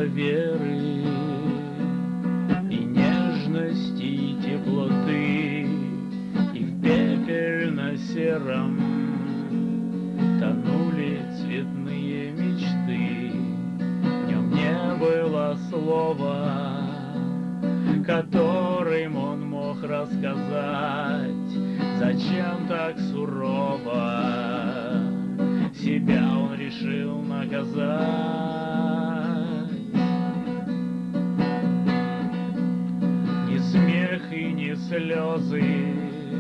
веры и нежности, и теплоты, и в пепельно-сером тонули цветные мечты. В нем не было слова, которым он мог рассказать, зачем так сурово себя он решил наказать. Ни смех и ни слезы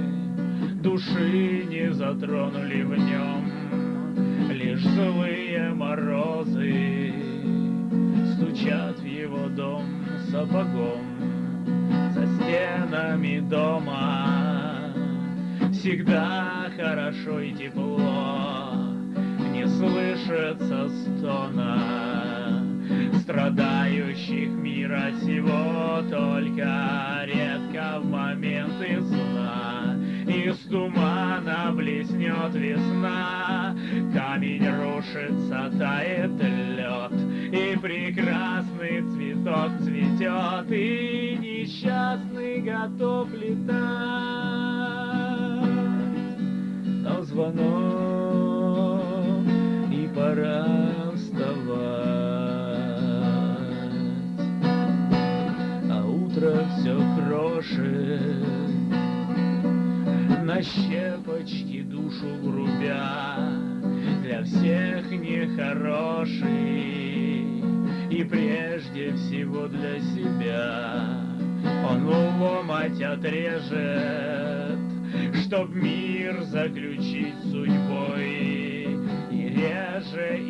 души не затронули в нем, лишь злые морозы стучат в его дом сапогом. За стенами дома всегда хорошо и тепло, не слышится стона страдающих мира сего, только редко в моменты сна из тумана блеснет весна, камень рушится, тает лед, и прекрасный цветок цветет, и несчастный готов летать. Но звонок, и пора вставать, а утро все крошит на щепочки душу грубя, для всех нехороший и прежде всего для себя. Он ломоть отрежет, чтоб мир заключить судьбой, и реже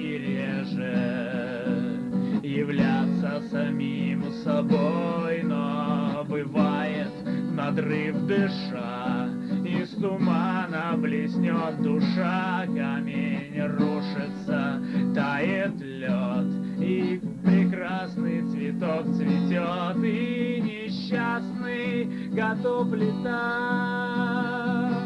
являться самим собой. Но бывает надрыв дыша, из тумана блеснет душа, камень рушится, тает лед, и прекрасный цветок цветет, и несчастный готов летать.